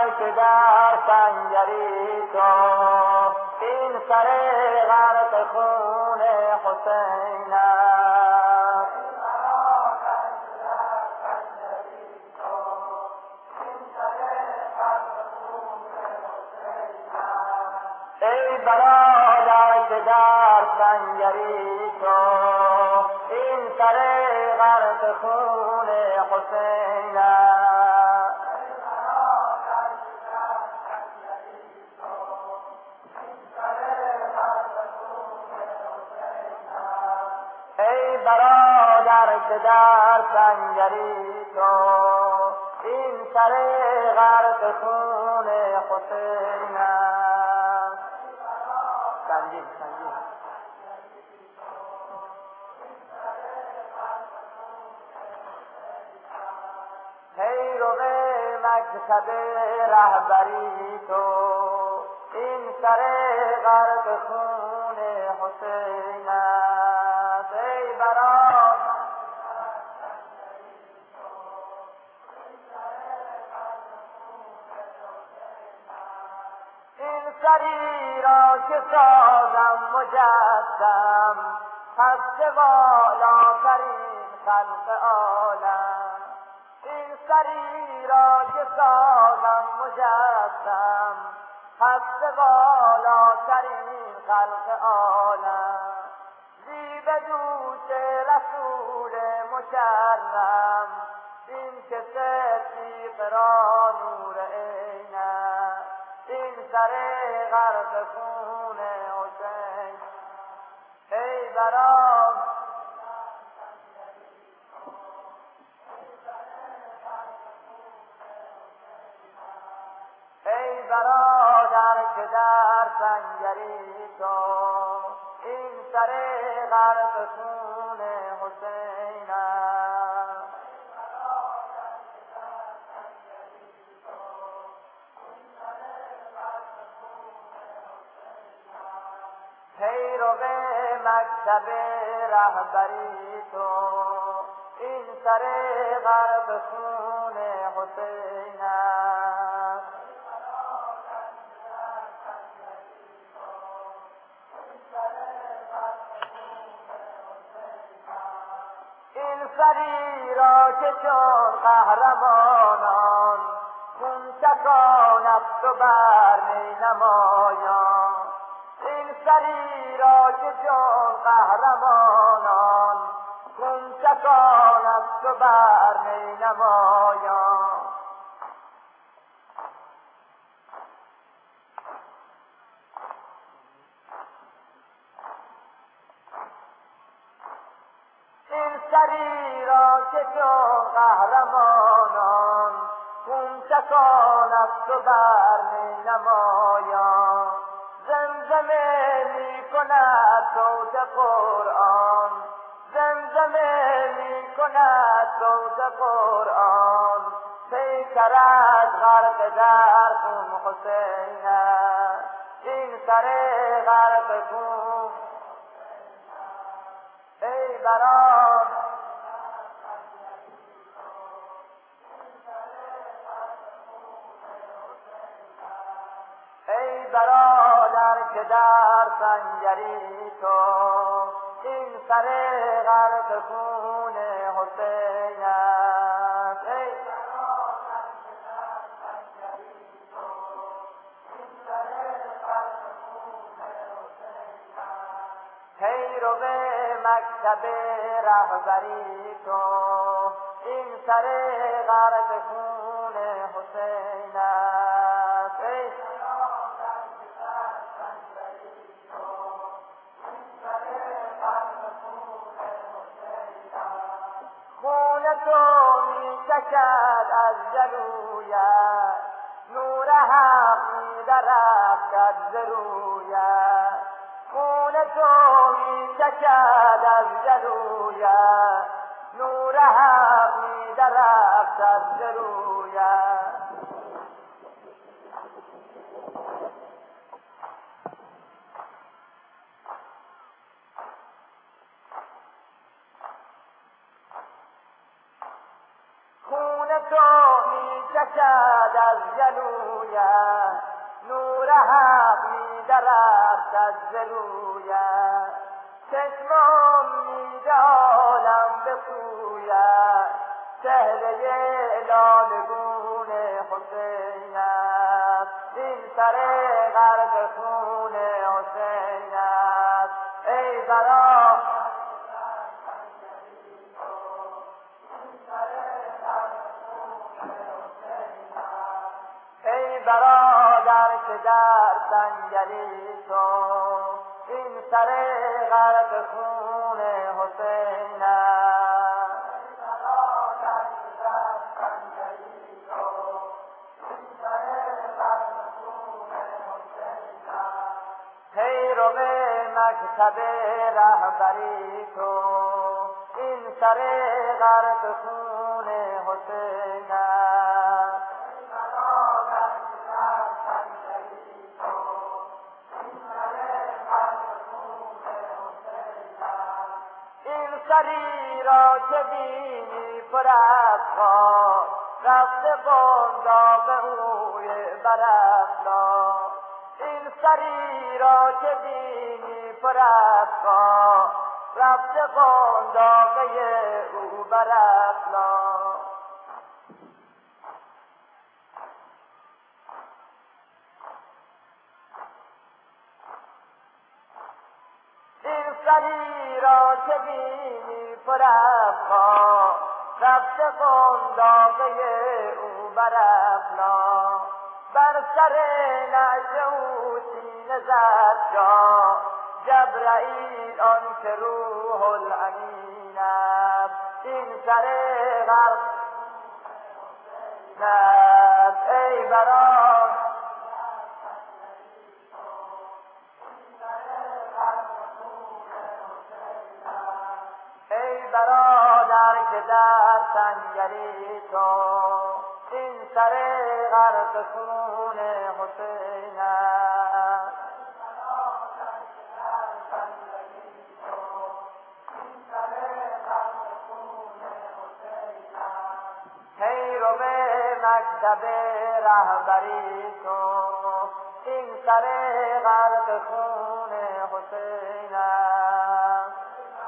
که در سنگری تو این سر غرق خون حسین است. ای برادر که در سنگری تو این سر غرق خون حسین است. ای برادر که در سنگری تو این سر غرق خون حسین است. سنگین پیرو مکتب رهبری تو این سر غرق خون حسین است. ای برادر این سری را که سازم مجسم هست بالاترین خلق عالم. این سری را که سازم مجسم هست بالاترین خلق عالم. زیب دوش رسول مکرم این که صدیق را نور عینم. این سر غرق خون حسین ای برادر ای برادر که در سنگری تو این سر غرق خون حسین است. پیرو مکتب رهبری تو این سر غرق خون حسین است. این سری را که چون قهرمانان خون چکاند تو بر می نمایان. این سری را که چون قهرمانان خون چکاند تو بر می نمایان. این سری را که چون قهرمانان خون چکاند تو بر می نمایان. زمزمه می کند صوت قرآن، زمزمه می کند صوت قرآن. پیکرت غرق در خون حسین است. این سر غرق خون ای برادر ای برادر که در سنگری تو این سر غرق خون حسین است. ای برادر که در سنگری تو این سر غرق خون حسین است. پیرو مکتب رهبری تو این سر غرق خون حسین است. ای خون تو می چکد از جلویت، نور حق می درخشد ز رویت. خون تو می چکد از جلویت، نور حق می درخشد ز رویت. خون تو می میکشد از گلویش، نور حق میدرد از جلویش، چشم امید عالم به سویش، چهره لالگون حسین است، این سر غرق خون حسین است. ای برا ای برادر که در سنگری تو، این سر غرق خون حسین است. هی رو به مکتب رهبری تو، این سر غرق خون حسین است. این سری را که بینی پر از خاک، رفته بنداق اوی برافلاک. این سری را که بینی پر از خاک، رفته بنداقه او برافلاک. این سری را که بینی پر از خاک، رفته بنداقه او برافلاک. بر سر نعش او سینه زد جان، جبرئیل آن که روح الامین است. این سر غرق است. ای برادر ای برادر که در سنگری تو، این سر غرق خون حسین است. هی رو به مکتب رهبری تو، این سر غرق خون حسین است.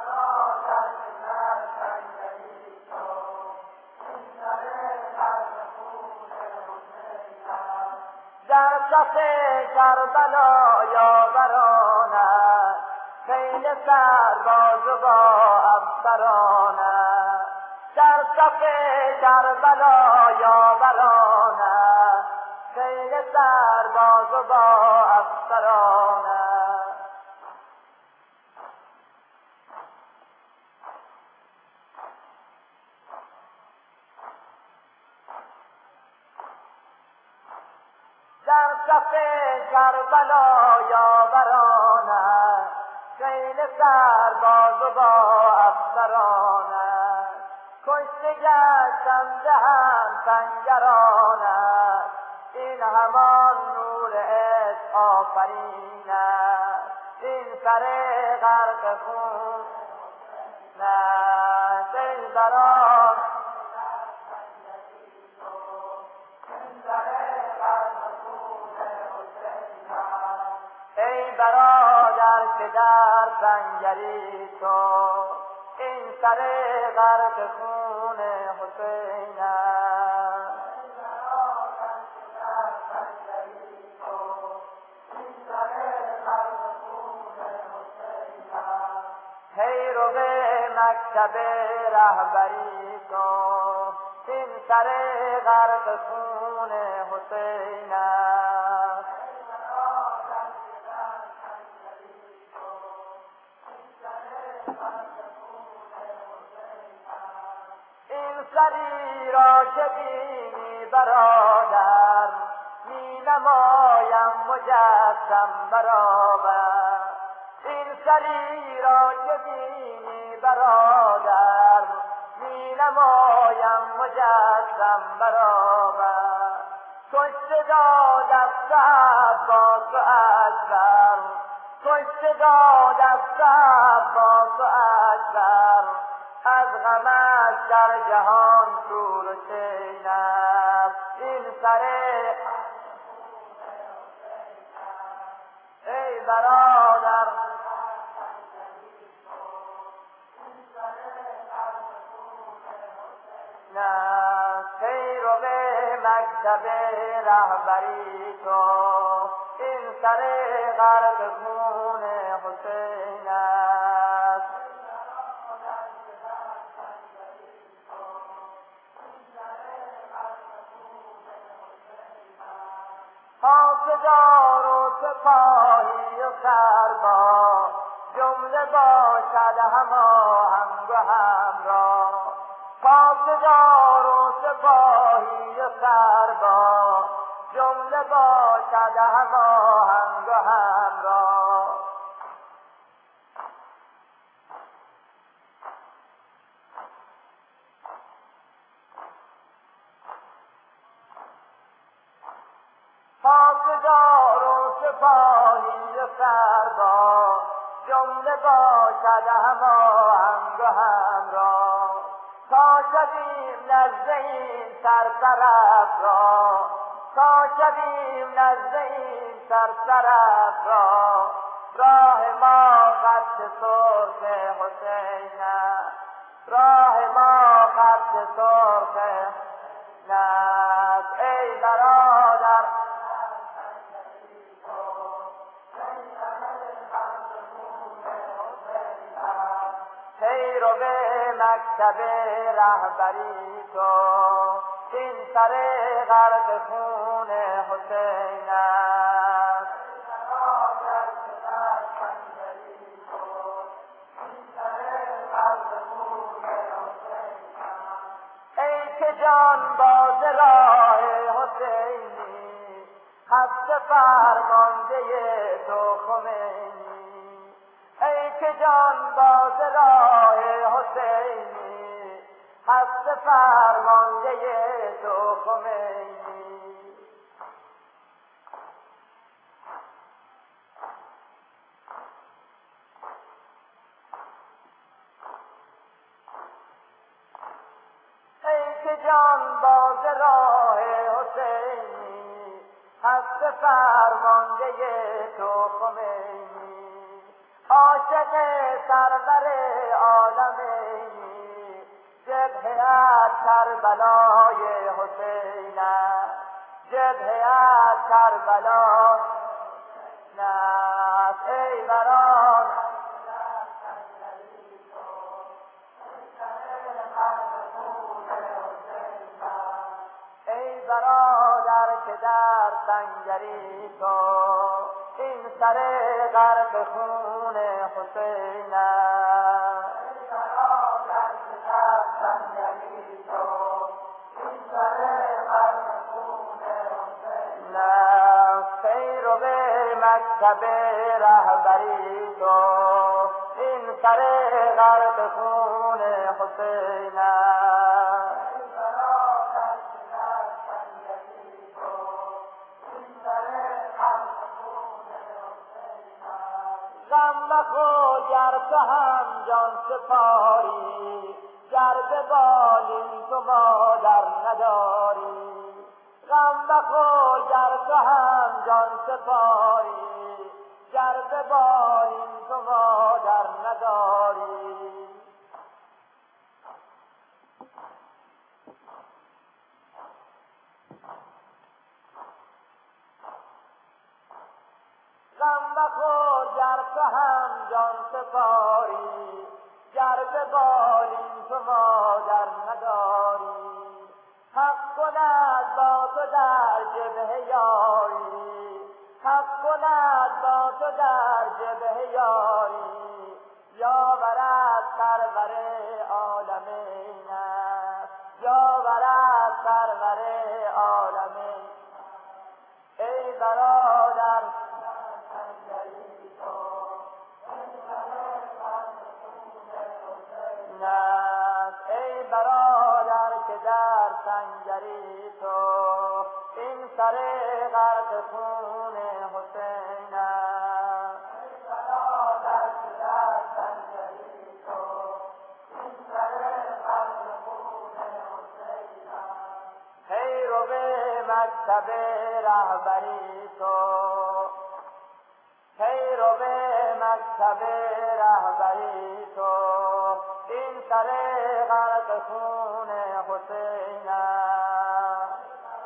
در صف کربلا یاوران است، خیل سرباز و با افسران است. در صف کربلا یاوران است، خیل سرباز و با افسران است. در صف کربلا یاوران است، خیل سرباز و با افسران است. کشته گشتند هم سنگران است، این همان نور عشق آفرین است. این سر غرق خون است. ای بران ای برادر که در سنگری تو، این سر غرق خون حسین است. هی رو به مکتب رهبری تو، این سر غرق خون حسین است. این سری را که بینی برادر، می نمایم مجسم برابر. این سری را که بینی برادر، می نمایم مجسم برابر. کشته داد از عباس و اکبر، کشته داد از عباس و اکبر. از غمش در جهان شور و شین است. سر ای برادر نه پیرو به مکتب رهبری تو این سر غرق خون حسین است. پاسدار و سپاهی و سرباز جمله باشد هماهنگ و همراه. پاسدار و سپاهی و سرباز جمله باشد هماهنگ و همراه. پاسدار و سپاهی و سرباز جمله باشد هماهنگ و همراه. تا شویم نزد این سرسرف را، تا شویم نزد این سرسرف را، راه ما خط سرخ حسین است. راه ما خط سرخ است. ای برادر پیرو به مکتب رهبری تو این سر غرق خون حسین است. ای که جان باز راه حسینی هست فرمانده تو خمینی. ای که جان باز راه حسینی هست فرمانده تو خمینی. ای که جان باز راه حسینی هست فرمانده تو خمینی. عاشق سرور عالمینی جبهه کربلای حسین است. جبهه کربلای است. ای برادر ای برادر که در سنگری تو این سر غرق خون حسین است. ای برادر که در سنگری تو این سر غرق خون حسین است. پیرو به مکتب رهبری تو این سر غرق خون حسین است. غم مخور گر تو هم جان سپاری، گر به بالین تو مادر نداری. غم مخور گر تو هم جان سپاری، گر به بالین تو مادر نداری. غم مخور گر تو هم جان سپاری، گر به بالین تو مادر نداری. حق کند با تو در جبهه یاری، حق کند با تو در جبهه یاری. یاورد سرور عالمین است، یاورد سرور عالمین. ای برادر ای برادر که در سنگری تو این سر غرق خون حسین است. ای برادر که در سنگری تو این سر غرق خون حسین است. پیرو به مکتب رهبری تو، پیرو مکتب رهبری تو، این سر غرق خون حسین است.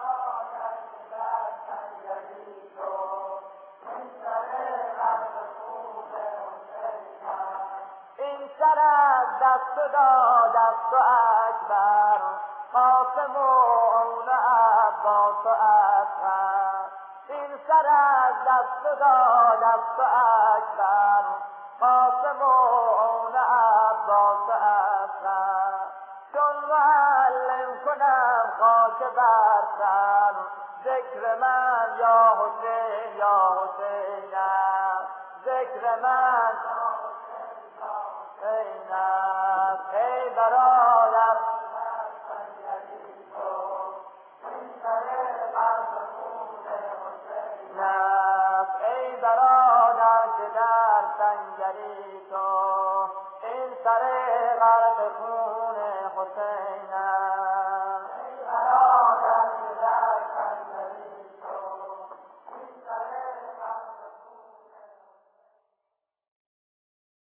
این سر از دست داد است و اکبر، قاسم و اون عباس و اصغر. این سر از دست داد است و اکبر، قاسم و اون عباس و اصغر. چون معلم کنم خاک بر سر، ذکر من یا حسین یا حسین است. ذکر من حسین است. ای برادر ای برادر که در سنگری تو، این سر غرق خون حسین است.